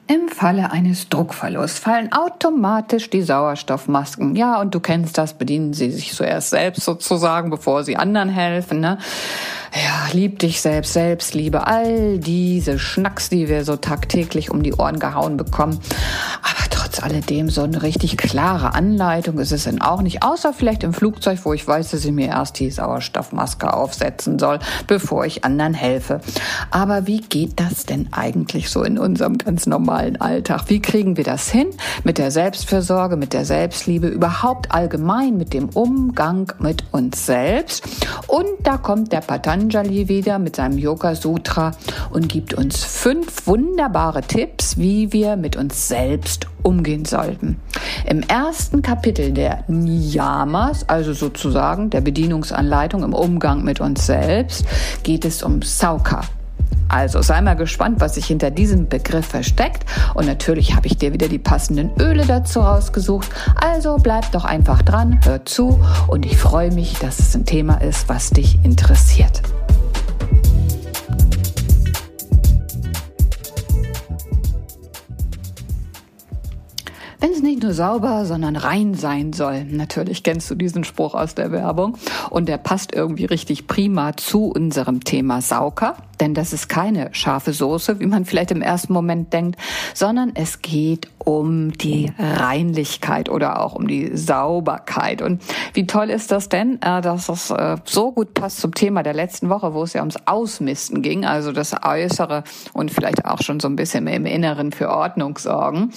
Im Falle eines Druckverlusts fallen automatisch die Sauerstoffmasken. Ja, und du kennst das, bedienen sie sich zuerst selbst sozusagen, bevor sie anderen helfen, ne? Ja, lieb dich selbst, Selbstliebe, all diese Schnacks, die wir so tagtäglich um die Ohren gehauen bekommen. Aber trotz alledem so eine richtig klare Anleitung ist es dann auch nicht, außer vielleicht im Flugzeug, wo ich weiß, dass ich mir erst die Sauerstoffmaske aufsetzen soll, bevor ich anderen helfe. Aber wie geht das denn eigentlich so in unserem ganz normalen Alltag? Wie kriegen wir das hin mit der Selbstfürsorge, mit der Selbstliebe, überhaupt allgemein mit dem Umgang mit uns selbst? Und da kommt der Patanjali wieder mit seinem Yoga Sutra und gibt uns 5 wunderbare Tipps, wie wir mit uns selbst umgehen sollten. Im ersten Kapitel der Niyamas, also sozusagen der Bedienungsanleitung im Umgang mit uns selbst, geht es um Sauka. Also sei mal gespannt, was sich hinter diesem Begriff versteckt. Und natürlich habe ich dir wieder die passenden Öle dazu rausgesucht. Also bleib doch einfach dran, hör zu und ich freue mich, dass es ein Thema ist, was dich interessiert. Wenn es nicht nur sauber, sondern rein sein soll. Natürlich kennst du diesen Spruch aus der Werbung und der passt irgendwie richtig prima zu unserem Thema Sauka. Denn das ist keine scharfe Soße, wie man vielleicht im ersten Moment denkt, sondern es geht um die Reinlichkeit oder auch um die Sauberkeit. Und wie toll ist das denn, dass das so gut passt zum Thema der letzten Woche, wo es ja ums Ausmisten ging, also das Äußere und vielleicht auch schon so ein bisschen im Inneren für Ordnung sorgen.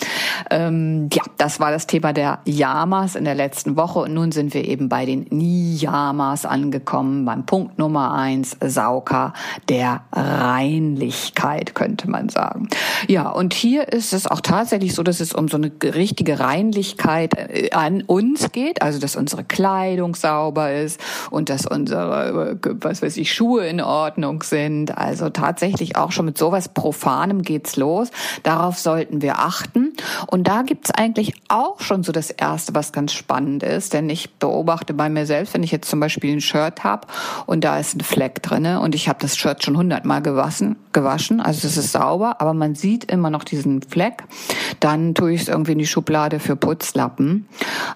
Ja, das war das Thema der Yamas in der letzten Woche und nun sind wir eben bei den Niyamas angekommen, beim Punkt Nummer 1, Sauka, der Reinlichkeit, könnte man sagen. Ja, und hier ist es auch tatsächlich so, dass es um so eine richtige Reinlichkeit an uns geht, also dass unsere Kleidung sauber ist und dass unsere, Schuhe in Ordnung sind. Also tatsächlich auch schon mit sowas Profanem geht's los. Darauf sollten wir achten. Und da gibt's eigentlich auch schon so das Erste, was ganz spannend ist, denn ich beobachte bei mir selbst, wenn ich jetzt zum Beispiel ein Shirt habe und da ist ein Fleck drinne und ich habe das Shirt schon 100-mal gewaschen, also es ist sauber, aber man sieht immer noch diesen Fleck, dann tue ich es irgendwie in die Schublade für Putzlappen,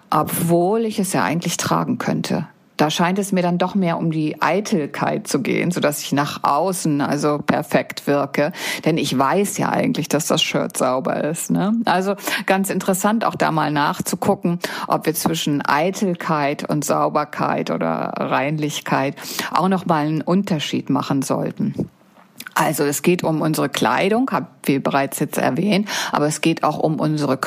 obwohl ich es ja eigentlich tragen könnte. Da scheint es mir dann doch mehr um die Eitelkeit zu gehen, sodass ich nach außen also perfekt wirke. Denn ich weiß ja eigentlich, dass das Shirt sauber ist, ne? Also ganz interessant, auch da mal nachzugucken, ob wir zwischen Eitelkeit und Sauberkeit oder Reinlichkeit auch nochmal einen Unterschied machen sollten. Also es geht um unsere Kleidung, habe wir bereits jetzt erwähnt, aber es geht auch um unsere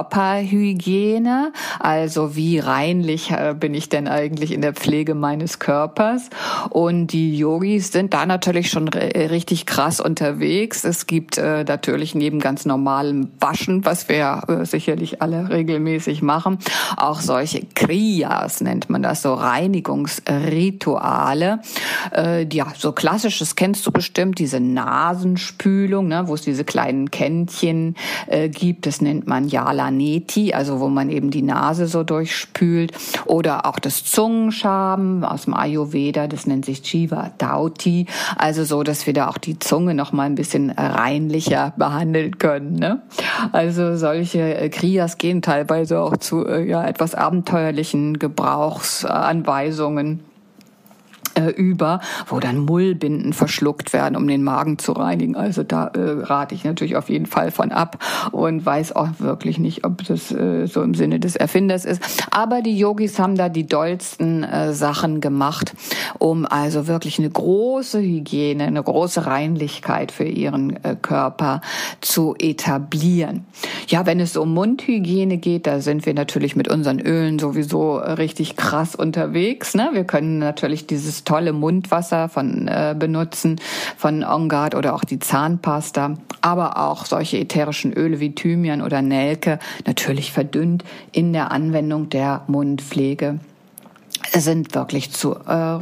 Körperhygiene, also wie reinlich bin ich denn eigentlich in der Pflege meines Körpers, und die Yogis sind da natürlich schon richtig krass unterwegs. Es gibt natürlich neben ganz normalem Waschen, was wir ja sicherlich alle regelmäßig machen, auch solche Kriyas nennt man das, so Reinigungsrituale. Ja, so klassisches kennst du bestimmt, diese Nasenspülung, ne, wo es diese kleinen Kännchen gibt, das nennt man Jalaneti, also wo man eben die Nase so durchspült, oder auch das Zungenschaben aus dem Ayurveda, das nennt sich Jiva Dauti, also so, dass wir da auch die Zunge noch mal ein bisschen reinlicher behandeln können, ne? Also solche Kriyas gehen teilweise auch zu etwas abenteuerlichen Gebrauchsanweisungen über, wo dann Mullbinden verschluckt werden, um den Magen zu reinigen. Also da rate ich natürlich auf jeden Fall von ab und weiß auch wirklich nicht, ob das so im Sinne des Erfinders ist. Aber die Yogis haben da die dollsten Sachen gemacht, um also wirklich eine große Hygiene, eine große Reinlichkeit für ihren Körper zu etablieren. Ja, wenn es um Mundhygiene geht, da sind wir natürlich mit unseren Ölen sowieso richtig krass unterwegs, ne? Wir können natürlich dieses tolle Mundwasser benutzen von On Guard oder auch die Zahnpasta, aber auch solche ätherischen Öle wie Thymian oder Nelke, natürlich verdünnt in der Anwendung der Mundpflege. sind wirklich zu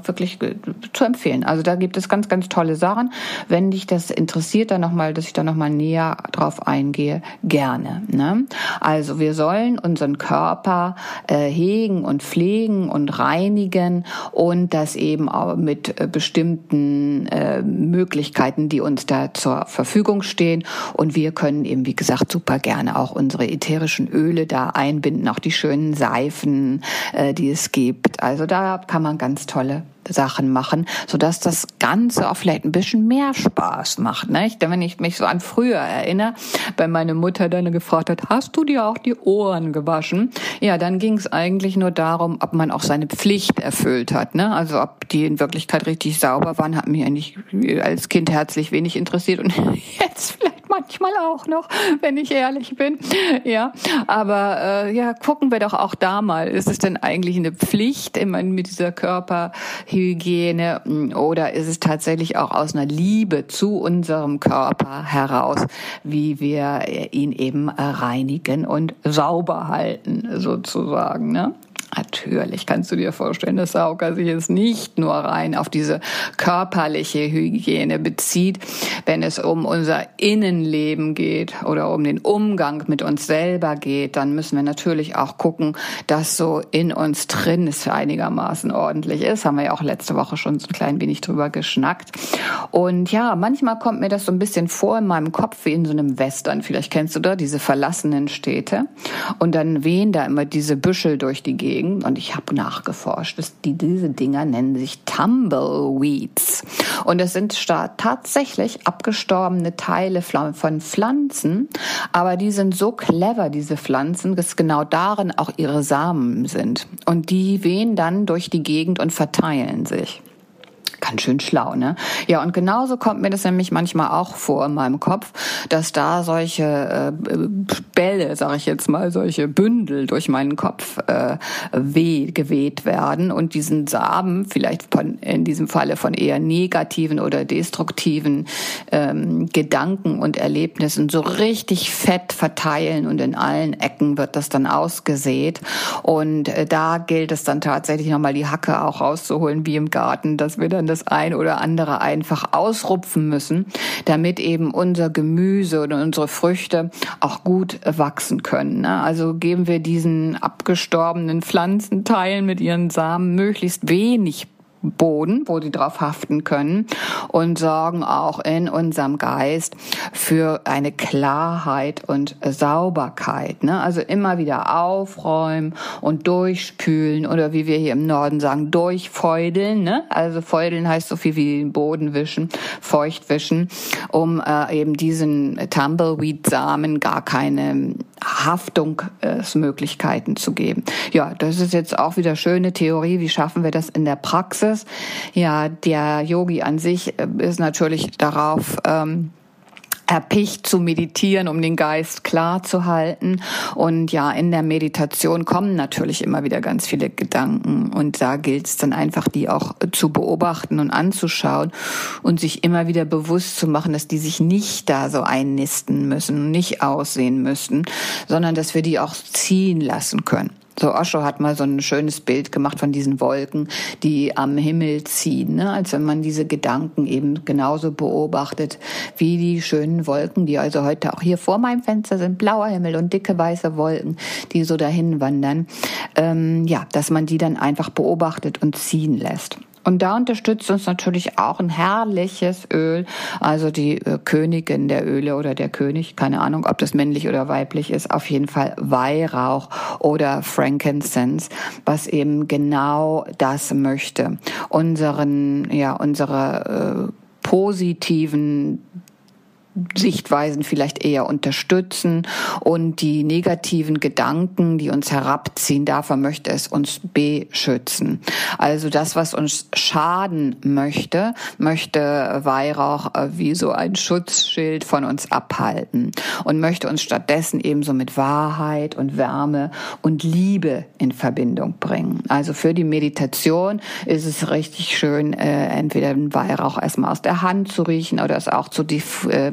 empfehlen. Also da gibt es ganz, ganz tolle Sachen. Wenn dich das interessiert, dass ich da nochmal näher drauf eingehe, gerne. Ne? Also wir sollen unseren Körper hegen und pflegen und reinigen und das eben auch mit bestimmten Möglichkeiten, die uns da zur Verfügung stehen. Und wir können eben, wie gesagt, super gerne auch unsere ätherischen Öle da einbinden, auch die schönen Seifen, die es gibt. Also da kann man ganz tolle Sachen machen, sodass das Ganze auch vielleicht ein bisschen mehr Spaß macht. Ne? Wenn ich mich so an früher erinnere, wenn meine Mutter dann gefragt hat, hast du dir auch die Ohren gewaschen? Ja, dann ging es eigentlich nur darum, ob man auch seine Pflicht erfüllt hat. Ne? Also ob die in Wirklichkeit richtig sauber waren, hat mich eigentlich als Kind herzlich wenig interessiert und jetzt vielleicht manchmal auch noch, wenn ich ehrlich bin. Ja, aber gucken wir doch auch da mal, ist es denn eigentlich eine Pflicht immer mit dieser Körperhygiene oder ist es tatsächlich auch aus einer Liebe zu unserem Körper heraus, wie wir ihn eben reinigen und sauber halten, sozusagen, ne? Natürlich kannst du dir vorstellen, dass Sauka sich jetzt nicht nur rein auf diese körperliche Hygiene bezieht, wenn es um unser Innenleben geht oder um den Umgang mit uns selber geht, dann müssen wir natürlich auch gucken, dass so in uns drin es einigermaßen ordentlich ist. Haben wir ja auch letzte Woche schon so ein klein wenig drüber geschnackt. Und ja, manchmal kommt mir das so ein bisschen vor in meinem Kopf wie in so einem Western. Vielleicht kennst du da diese verlassenen Städte und dann wehen da immer diese Büschel durch die Gegend. Und ich habe nachgeforscht, diese Dinger nennen sich Tumbleweeds. Und das sind tatsächlich abgestorbene Teile von Pflanzen, aber die sind so clever, diese Pflanzen, dass genau darin auch ihre Samen sind. Und die wehen dann durch die Gegend und verteilen sich. Ganz schön schlau, ne? Ja, und genauso kommt mir das nämlich manchmal auch vor in meinem Kopf, dass da solche Bälle, sage ich jetzt mal, solche Bündel durch meinen Kopf geweht werden und diesen Samen vielleicht in diesem Falle von eher negativen oder destruktiven Gedanken und Erlebnissen so richtig fett verteilen und in allen Ecken wird das dann ausgesät und da gilt es dann tatsächlich nochmal die Hacke auch rauszuholen wie im Garten, dass wir dann das ein oder andere einfach ausrupfen müssen, damit eben unser Gemüse oder unsere Früchte auch gut wachsen können. Also geben wir diesen abgestorbenen Pflanzenteilen mit ihren Samen möglichst wenig Boden, wo sie drauf haften können und sorgen auch in unserem Geist für eine Klarheit und Sauberkeit. Ne? Also immer wieder aufräumen und durchspülen oder wie wir hier im Norden sagen, durchfeudeln. Ne? Also feudeln heißt so viel wie den Boden wischen, feucht wischen, um eben diesen Tumbleweed-Samen gar keine Haftungsmöglichkeiten zu geben. Ja, das ist jetzt auch wieder schöne Theorie. Wie schaffen wir das in der Praxis? Ja, der Yogi an sich ist natürlich darauf erpicht zu meditieren, um den Geist klar zu halten. Und ja, in der Meditation kommen natürlich immer wieder ganz viele Gedanken. Und da gilt es dann einfach, die auch zu beobachten und anzuschauen und sich immer wieder bewusst zu machen, dass die sich nicht da so einnisten müssen, nicht aussehen müssen, sondern dass wir die auch ziehen lassen können. So Osho hat mal so ein schönes Bild gemacht von diesen Wolken, die am Himmel ziehen, ne? Als wenn man diese Gedanken eben genauso beobachtet wie die schönen Wolken, die also heute auch hier vor meinem Fenster sind, blauer Himmel und dicke weiße Wolken, die so dahin wandern. Dass man die dann einfach beobachtet und ziehen lässt. Und da unterstützt uns natürlich auch ein herrliches Öl, also die Königin der Öle oder der König, keine Ahnung, ob das männlich oder weiblich ist, auf jeden Fall Weihrauch oder Frankincense, was eben genau das möchte. Unsere positiven Sichtweisen vielleicht eher unterstützen und die negativen Gedanken, die uns herabziehen, davon möchte es uns beschützen. Also das, was uns schaden möchte Weihrauch wie so ein Schutzschild von uns abhalten und möchte uns stattdessen ebenso mit Wahrheit und Wärme und Liebe in Verbindung bringen. Also für die Meditation ist es richtig schön, entweder den Weihrauch erstmal aus der Hand zu riechen oder es auch zu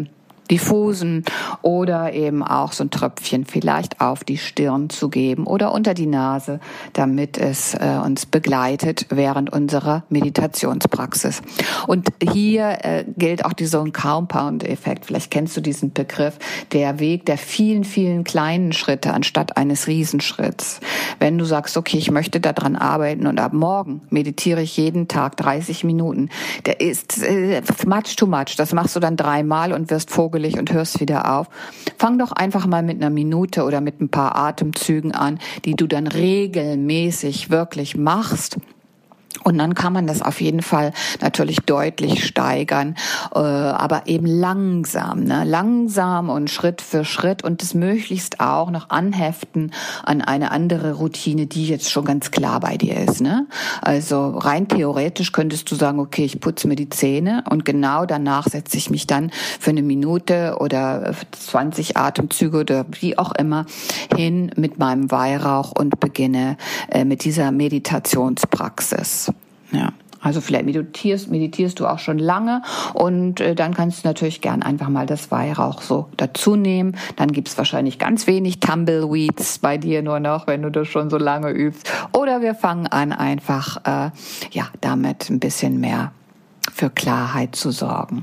diffusen oder eben auch so ein Tröpfchen vielleicht auf die Stirn zu geben oder unter die Nase, damit es uns begleitet während unserer Meditationspraxis. Und hier gilt auch dieser Compound-Effekt. Vielleicht kennst du diesen Begriff, der Weg der vielen, vielen kleinen Schritte anstatt eines Riesenschritts. Wenn du sagst, okay, ich möchte daran arbeiten und ab morgen meditiere ich jeden Tag 30 Minuten, der ist much too much. Das machst du dann 3-mal und wirst vogelig und hörst wieder auf. Fang doch einfach mal mit einer Minute oder mit ein paar Atemzügen an, die du dann regelmäßig wirklich machst. Und dann kann man das auf jeden Fall natürlich deutlich steigern, aber eben langsam, langsam und Schritt für Schritt und das möglichst auch noch anheften an eine andere Routine, die jetzt schon ganz klar bei dir ist. Also rein theoretisch könntest du sagen, okay, ich putze mir die Zähne und genau danach setze ich mich dann für eine Minute oder 20 Atemzüge oder wie auch immer hin mit meinem Weihrauch und beginne mit dieser Meditationspraxis. Ja, also vielleicht meditierst du auch schon lange und dann kannst du natürlich gern einfach mal das Weihrauch so dazu nehmen. Dann gibt's wahrscheinlich ganz wenig Tumbleweeds bei dir nur noch, wenn du das schon so lange übst. Oder wir fangen an, einfach damit ein bisschen mehr für Klarheit zu sorgen.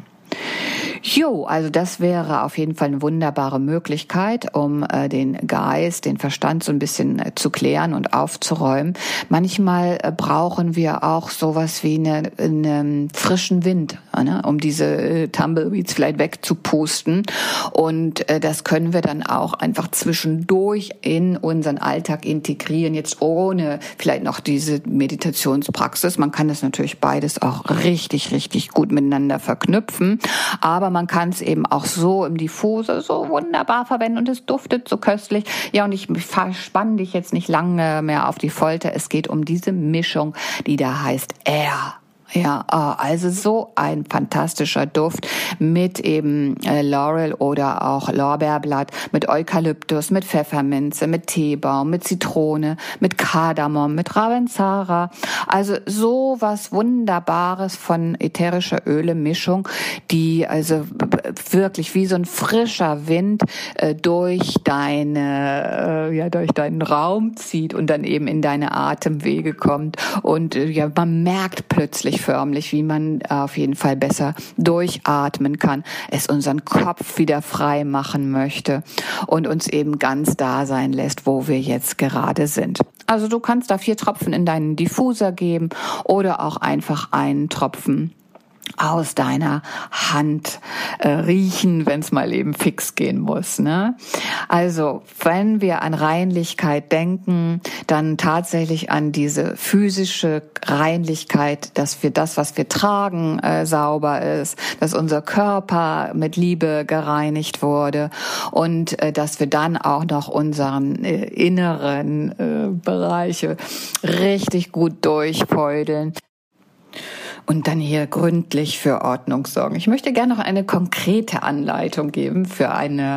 Also das wäre auf jeden Fall eine wunderbare Möglichkeit, um den Geist, den Verstand so ein bisschen zu klären und aufzuräumen. Manchmal brauchen wir auch sowas wie einen frischen Wind, um diese Tumbleweeds vielleicht wegzupusten. Und das können wir dann auch einfach zwischendurch in unseren Alltag integrieren, jetzt ohne vielleicht noch diese Meditationspraxis. Man kann das natürlich beides auch richtig, richtig gut miteinander verknüpfen. Aber man kann es eben auch so im Diffuser so wunderbar verwenden und es duftet so köstlich. Ja, und ich verspanne dich jetzt nicht lange mehr auf die Folter. Es geht um diese Mischung, die da heißt Air. Ja, also so ein fantastischer Duft mit eben Laurel oder auch Lorbeerblatt, mit Eukalyptus, mit Pfefferminze, mit Teebaum, mit Zitrone, mit Kardamom, mit Ravensara. Also so was Wunderbares von ätherischer Öle-Mischung, die also wirklich wie so ein frischer Wind durch deinen Raum zieht und dann eben in deine Atemwege kommt. Und man merkt plötzlich förmlich, wie man auf jeden Fall besser durchatmen kann, es unseren Kopf wieder frei machen möchte und uns eben ganz da sein lässt, wo wir jetzt gerade sind. Also du kannst da 4 Tropfen in deinen Diffuser geben oder auch einfach einen Tropfen aus deiner Hand riechen, wenn es mal eben fix gehen muss. Also wenn wir an Reinlichkeit denken, dann tatsächlich an diese physische Reinlichkeit, dass wir das, was wir tragen, sauber ist, dass unser Körper mit Liebe gereinigt wurde und dass wir dann auch noch unseren inneren Bereiche richtig gut durchfeudeln. Und dann hier gründlich für Ordnung sorgen. Ich möchte gerne noch eine konkrete Anleitung geben für eine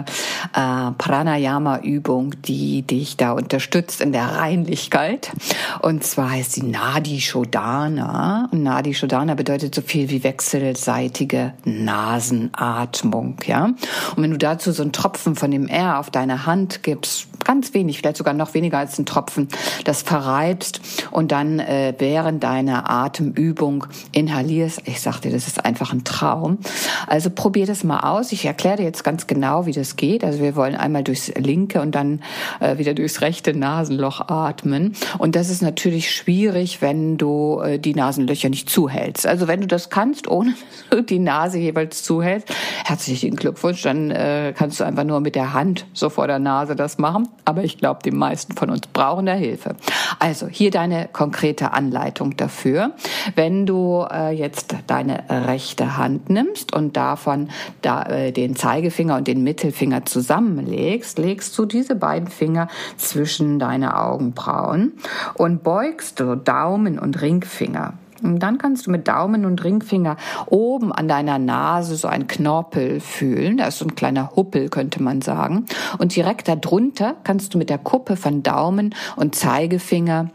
Pranayama-Übung, die dich da unterstützt in der Reinlichkeit. Und zwar heißt sie Nadi Shodhana. Und Nadi Shodhana bedeutet so viel wie wechselseitige Nasenatmung. Ja? Und wenn du dazu so einen Tropfen von dem R auf deine Hand gibst, ganz wenig, vielleicht sogar noch weniger als einen Tropfen, das verreibst und dann während deiner Atemübung inhalierst. Ich sag dir, das ist einfach ein Traum. Also probier das mal aus. Ich erkläre dir jetzt ganz genau, wie das geht. Also wir wollen einmal durchs linke und dann wieder durchs rechte Nasenloch atmen. Und das ist natürlich schwierig, wenn du die Nasenlöcher nicht zuhältst. Also wenn du das kannst, ohne dass du die Nase jeweils zuhältst, herzlichen Glückwunsch, dann kannst du einfach nur mit der Hand so vor der Nase das machen. Aber ich glaube, die meisten von uns brauchen da Hilfe. Also hier deine konkrete Anleitung dafür. Wenn du jetzt deine rechte Hand nimmst und davon den Zeigefinger und den Mittelfinger zusammenlegst, legst du diese beiden Finger zwischen deine Augenbrauen und beugst du Daumen und Ringfinger. Und dann kannst du mit Daumen und Ringfinger oben an deiner Nase so einen Knorpel fühlen. Da ist so ein kleiner Huppel, könnte man sagen. Und direkt darunter kannst du mit der Kuppe von Daumen und Zeigefinger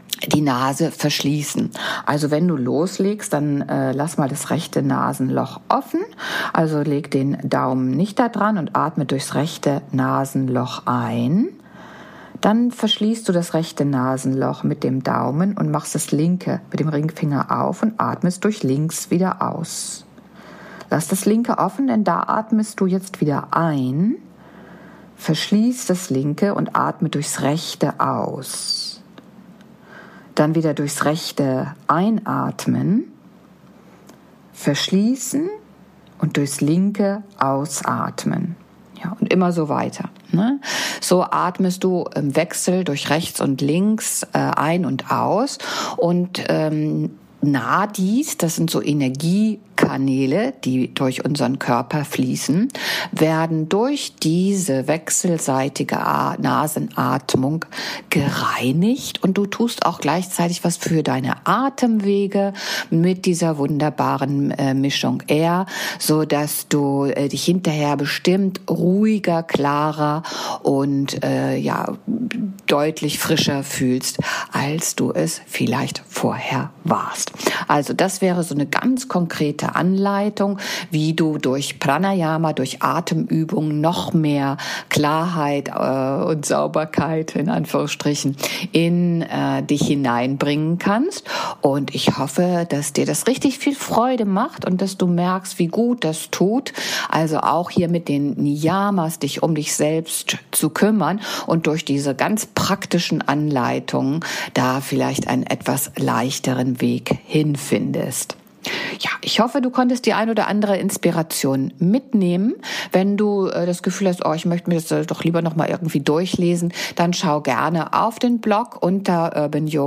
die Nase verschließen. Also wenn du loslegst, dann lass mal das rechte Nasenloch offen. Also leg den Daumen nicht da dran und atme durchs rechte Nasenloch ein. Dann verschließt du das rechte Nasenloch mit dem Daumen und machst das linke mit dem Ringfinger auf und atmest durch links wieder aus. Lass das linke offen, denn da atmest du jetzt wieder ein. Verschließ das linke und atme durchs rechte aus. Dann wieder durchs rechte einatmen, verschließen und durchs linke ausatmen. Ja, und immer so weiter. Ne? So atmest du im Wechsel durch rechts und links ein und aus. Und Nadis, das sind so Energiekanäle, die durch unseren Körper fließen, werden durch diese wechselseitige Nasenatmung gereinigt und du tust auch gleichzeitig was für deine Atemwege mit dieser wunderbaren Mischung Air, so dass du dich hinterher bestimmt ruhiger, klarer und deutlich frischer fühlst, als du es vielleicht vorher warst. Also das wäre so eine ganz konkrete Anleitung, wie du durch Pranayama, durch Atemübungen noch mehr Klarheit und Sauberkeit in Anführungsstrichen in dich hineinbringen kannst. Und ich hoffe, dass dir das richtig viel Freude macht und dass du merkst, wie gut das tut. Also auch hier mit den Niyamas dich um dich selbst zu kümmern und durch diese ganz praktischen Anleitungen da vielleicht einen etwas leichteren Weg hinfindest. Ja, ich hoffe, du konntest die ein oder andere Inspiration mitnehmen. Wenn du das Gefühl hast, ich möchte mir das doch lieber noch mal irgendwie durchlesen, dann schau gerne auf den Blog unter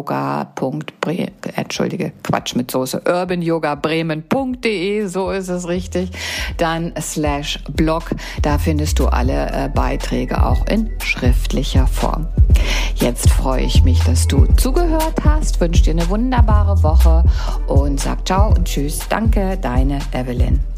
urbanyoga-bremen.de, so ist es richtig, dann /blog, da findest du alle Beiträge auch in schriftlicher Form. Jetzt freue ich mich, dass du zugehört hast, wünsche dir eine wunderbare Woche und sag ciao und tschüss. Danke, deine Evelyn.